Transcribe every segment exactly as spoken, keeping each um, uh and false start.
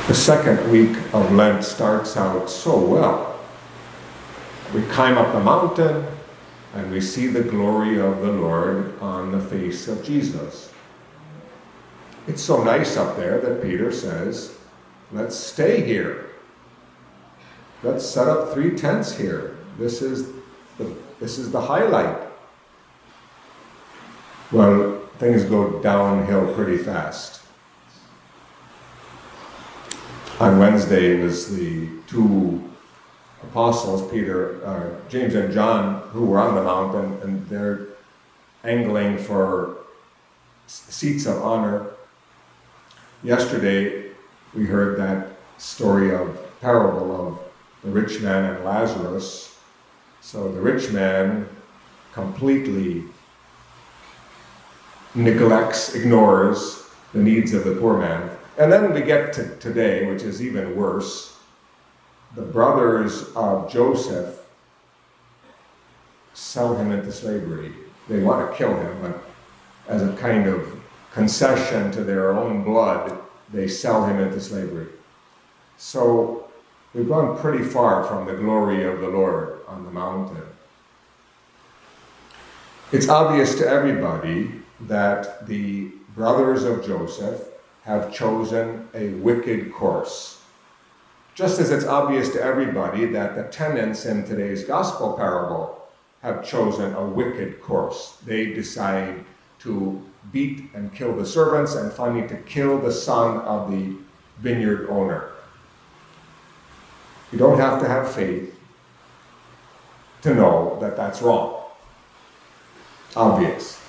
The second week of Lent starts out so well. We climb up the mountain and we see the glory of the Lord on the face of Jesus. It's so nice up there that Peter says, let's stay here. Let's set up three tents here. This is the, this is the highlight. Well, things go downhill pretty fast. On Wednesday, it was the two apostles, Peter, uh, James and John, who were on the mountain, and they're angling for seats of honor. Yesterday, we heard that story of parable of the rich man and Lazarus. So the rich man completely neglects, ignores the needs of the poor man. And then we get to today, which is even worse. The brothers of Joseph sell him into slavery. They want to kill him, but as a kind of concession to their own blood, they sell him into slavery. So we've gone pretty far from the glory of the Lord on the mountain. It's obvious to everybody that the brothers of Joseph have chosen a wicked course. Just as it's obvious to everybody that the tenants in today's gospel parable have chosen a wicked course. They decide to beat and kill the servants and finally to kill the son of the vineyard owner. You don't have to have faith to know that that's wrong. Obvious.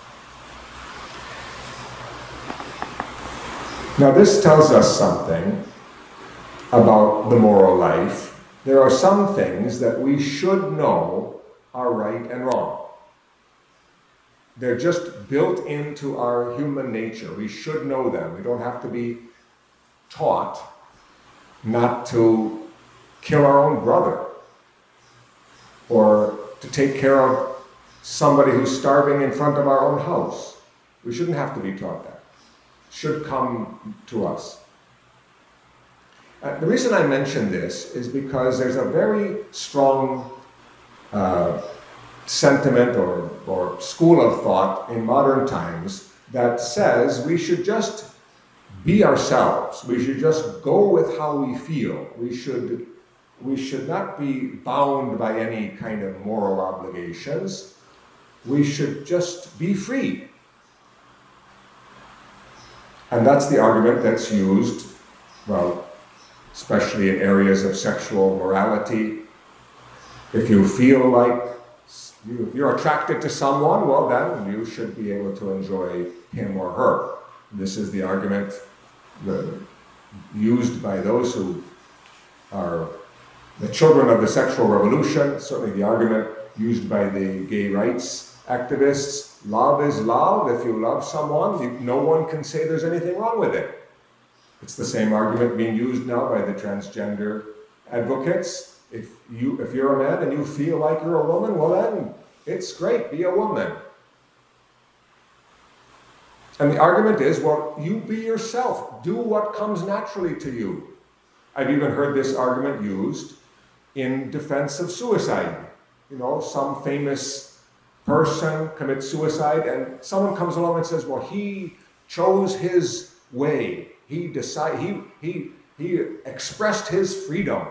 Now this tells us something about the moral life. There are some things that we should know are right and wrong. They're just built into our human nature. We should know them. We don't have to be taught not to kill our own brother or to take care of somebody who's starving in front of our own house. We shouldn't have to be taught that. It should come to us. Uh, the reason I mention this is because there's a very strong uh, sentiment or, or school of thought in modern times that says we should just be ourselves. We should just go with how we feel. We should, we should not be bound by any kind of moral obligations. We should just be free. And that's the argument that's used, well, especially in areas of sexual morality. If you feel like, if you're attracted to someone, well then you should be able to enjoy him or her. This is the argument the, used by those who are the children of the sexual revolution, certainly the argument used by the gay rights activists. Love is love. If you love someone, you, no one can say there's anything wrong with it. It's the same argument being used now by the transgender advocates. If you, if you're a man and you feel like you're a woman, well then, it's great, be a woman. And the argument is, well, you be yourself. Do what comes naturally to you. I've even heard this argument used in defense of suicide. You know, some famous person commits suicide and someone comes along and says, well, he chose his way. He decided, he, he, he expressed his freedom.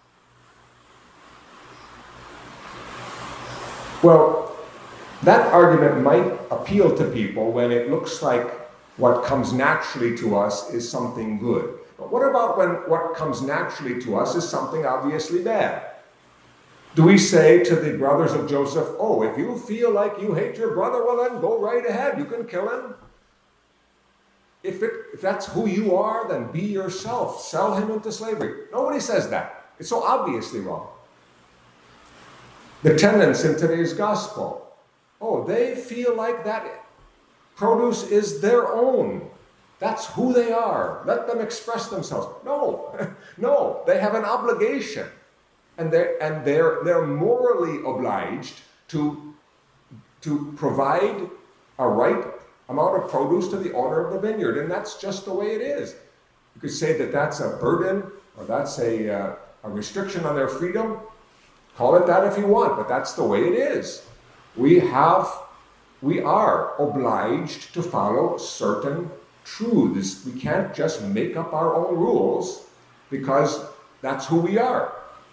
Well, that argument might appeal to people when it looks like what comes naturally to us is something good. But what about when what comes naturally to us is something obviously bad? Do we say to the brothers of Joseph, oh, if you feel like you hate your brother, well then go right ahead, you can kill him. If, it, if that's who you are, then be yourself. Sell him into slavery. Nobody says that. It's so obviously wrong. The tenants in today's gospel, oh, they feel like that produce is their own. That's who they are. Let them express themselves. No, no, they have an obligation. And they're, and they're, they're morally obliged to, to provide a right amount of produce to the owner of the vineyard. And that's just the way it is. You could say that that's a burden or that's a, uh, a restriction on their freedom. Call it that if you want, but that's the way it is. We have, we are obliged to follow certain truths. We can't just make up our own rules because that's who we are.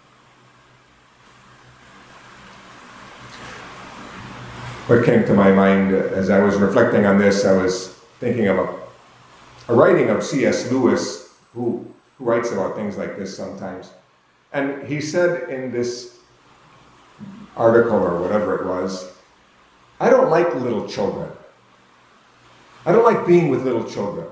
What came to my mind as I was reflecting on this, I was thinking of a, a writing of C S Lewis, who, who writes about things like this sometimes. And he said in this article or whatever it was, I don't like little children. I don't like being with little children.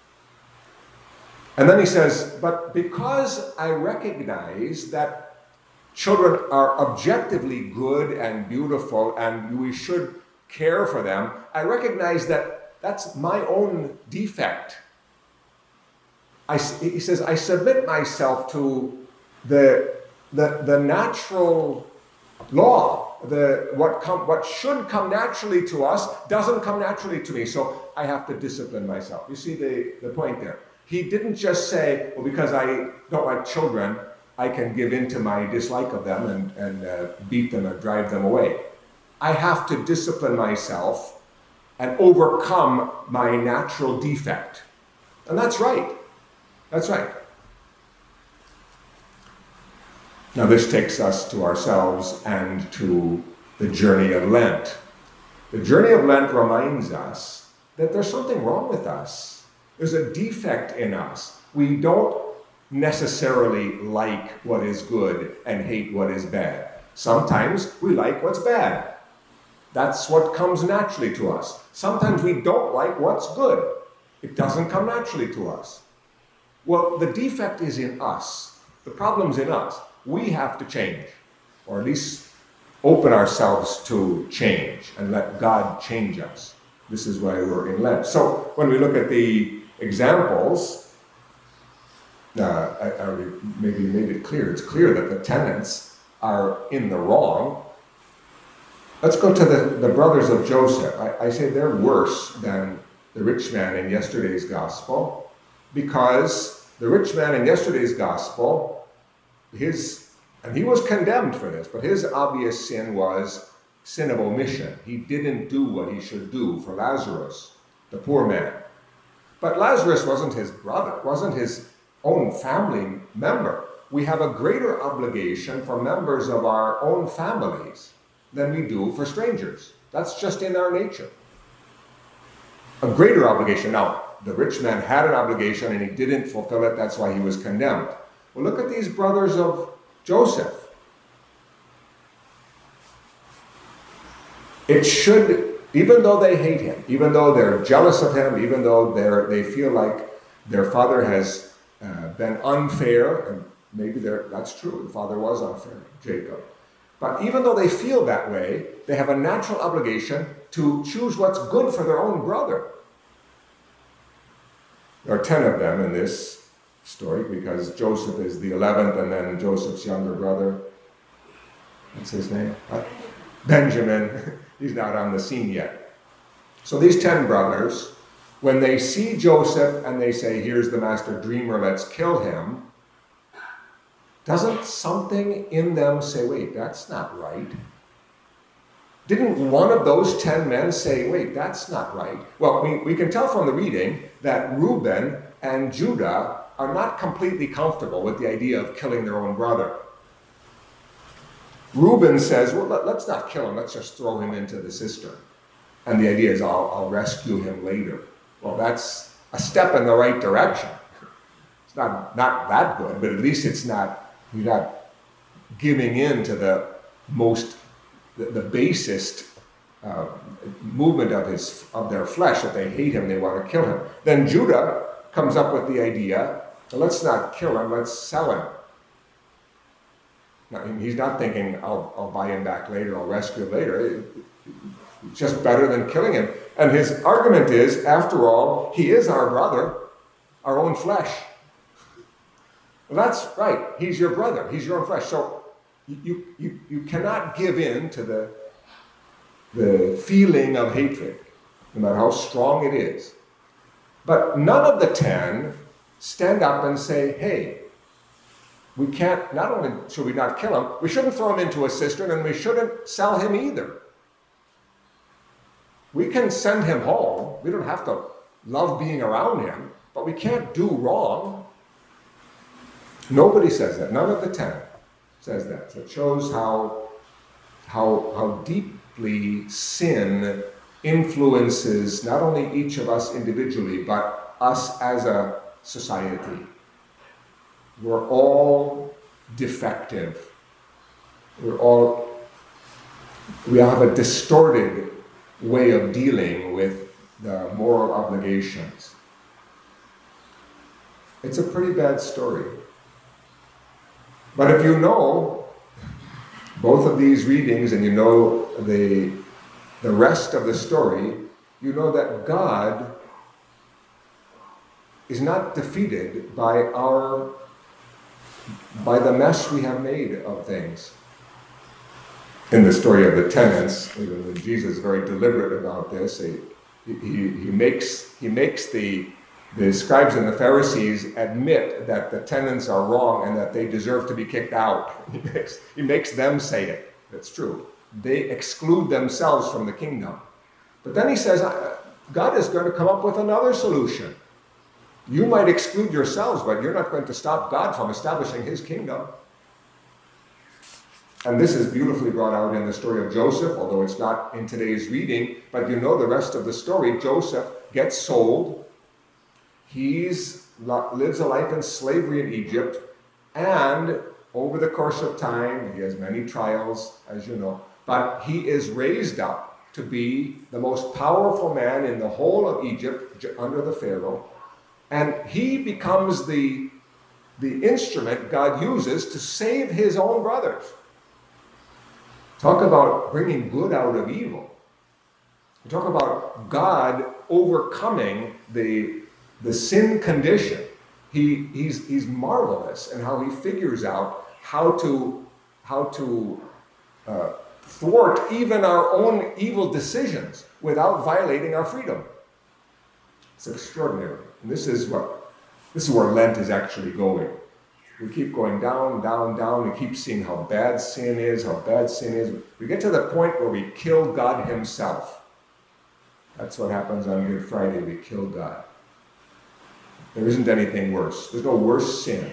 And then he says, but because I recognize that children are objectively good and beautiful and we should care for them, I recognize that that's my own defect. I, he says, I submit myself to the, the, the natural law. The, what, come, what should come naturally to us doesn't come naturally to me, so I have to discipline myself. You see the, the point there? He didn't just say, well, because I don't like children, I can give in to my dislike of them and, and uh, beat them and drive them away. I have to discipline myself and overcome my natural defect. And that's right. That's right. Now this takes us to ourselves and to the journey of Lent. The journey of Lent reminds us that there's something wrong with us. There's a defect in us. We don't necessarily like what is good and hate what is bad. Sometimes we like what's bad. That's what comes naturally to us. Sometimes we don't like what's good. It doesn't come naturally to us. Well, the defect is in us. The problem's in us. We have to change, or at least open ourselves to change and let God change us. This is why we're in Lent. So when we look at the examples, uh, I, I maybe made it clear. It's clear that the tenants are in the wrong. Let's go to the, the brothers of Joseph. I, I say they're worse than the rich man in yesterday's gospel, because the rich man in yesterday's gospel, his, and he was condemned for this, but his obvious sin was sin of omission. He didn't do what he should do for Lazarus, the poor man. But Lazarus wasn't his brother, wasn't his own family member. We have a greater obligation for members of our own families than we do for strangers. That's just in our nature. A greater obligation. Now, the rich man had an obligation and he didn't fulfill it. That's why he was condemned. Well, look at these brothers of Joseph. It should, even though they hate him, even though they're jealous of him, even though they're, they feel like their father has uh, been unfair, and maybe that's true, the father was unfair, Jacob. But even though they feel that way, they have a natural obligation to choose what's good for their own brother. There are ten of them in this story, because Joseph is the eleventh, and then Joseph's younger brother, what's his name? Uh, Benjamin. He's not on the scene yet. So these ten brothers, when they see Joseph and they say, here's the master dreamer, let's kill him, doesn't something in them say, wait, that's not right? Didn't one of those ten men say, wait, that's not right? Well, we, we can tell from the reading that Reuben and Judah are not completely comfortable with the idea of killing their own brother. Reuben says, well, let, let's not kill him, let's just throw him into the cistern. And the idea is, I'll, I'll rescue him later. Well, that's a step in the right direction. It's not, not that good, but at least it's not, you're not giving in to the most, the, the basest uh, movement of his of their flesh, that they hate him, they want to kill him. Then Judah comes up with the idea, well, let's not kill him, let's sell him. Now, he's not thinking, I'll, I'll buy him back later, I'll rescue him later. It's just better than killing him. And his argument is, after all, he is our brother, our own flesh. Well, that's right. He's your brother. He's your own flesh. So you, you, you cannot give in to the, the feeling of hatred, no matter how strong it is. But none of the ten stand up and say, hey, we can't, not only should we not kill him, we shouldn't throw him into a cistern, and we shouldn't sell him either. We can send him home. We don't have to love being around him, but we can't do wrong. Nobody says that. None of the ten says that. So it shows how, how, how deeply sin influences not only each of us individually, but us as a society. We're all defective. We're all, we have a distorted way of dealing with the moral obligations. It's a pretty bad story. But if you know both of these readings and you know the, the rest of the story, you know that God is not defeated by our by the mess we have made of things. In the story of the tenants, even Jesus is very deliberate about this. He, he, he makes he makes the the scribes and the Pharisees admit that the tenants are wrong and that they deserve to be kicked out. He makes he makes them say it. That's true. They exclude themselves from the kingdom. But then he says, God is going to come up with another solution. You might exclude yourselves, but you're not going to stop God from establishing his kingdom. And this is beautifully brought out in the story of Joseph, although it's not in today's reading, but you know the rest of the story. Joseph gets sold. He lives a life in slavery in Egypt, and over the course of time, he has many trials, as you know, but he is raised up to be the most powerful man in the whole of Egypt under the Pharaoh. And he becomes the, the instrument God uses to save his own brothers. Talk about bringing good out of evil. Talk about God overcoming the, the sin condition. He, he's, he's marvelous in how he figures out how to, how to uh, thwart even our own evil decisions without violating our freedom. It's extraordinary. And this is what this is where Lent is actually going. We keep going down, down, down. We keep seeing how bad sin is, how bad sin is. We get to the point where we kill God himself. That's what happens on Good Friday. We kill God. There isn't anything worse. There's no worse sin.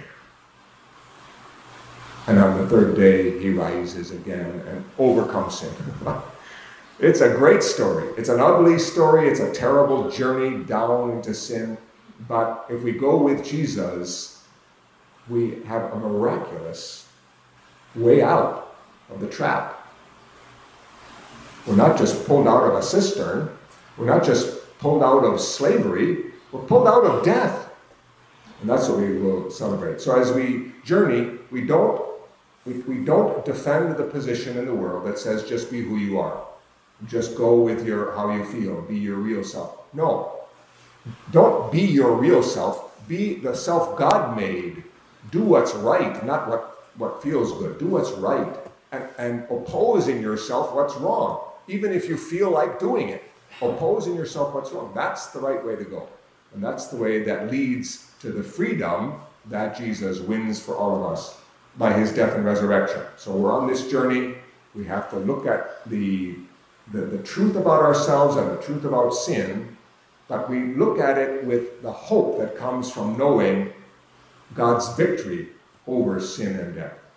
And on the third day, he rises again and overcomes sin. It's a great story. It's an ugly story. It's a terrible journey down into sin. But if we go with Jesus, we have a miraculous way out of the trap. We're not just pulled out of a cistern. We're not just pulled out of slavery. We're pulled out of death. And that's what we will celebrate. So as we journey, we don't, we, we don't defend the position in the world that says just be who you are. Just go with your how you feel. Be your real self. No. Don't be your real self. Be the self God made. Do what's right, not what, what feels good. Do what's right. And, and oppose in yourself what's wrong. Even if you feel like doing it. Oppose in yourself what's wrong. That's the right way to go. And that's the way that leads to the freedom that Jesus wins for all of us by his death and resurrection. So we're on this journey. We have to look at the The, the truth about ourselves and the truth about sin, but we look at it with the hope that comes from knowing God's victory over sin and death.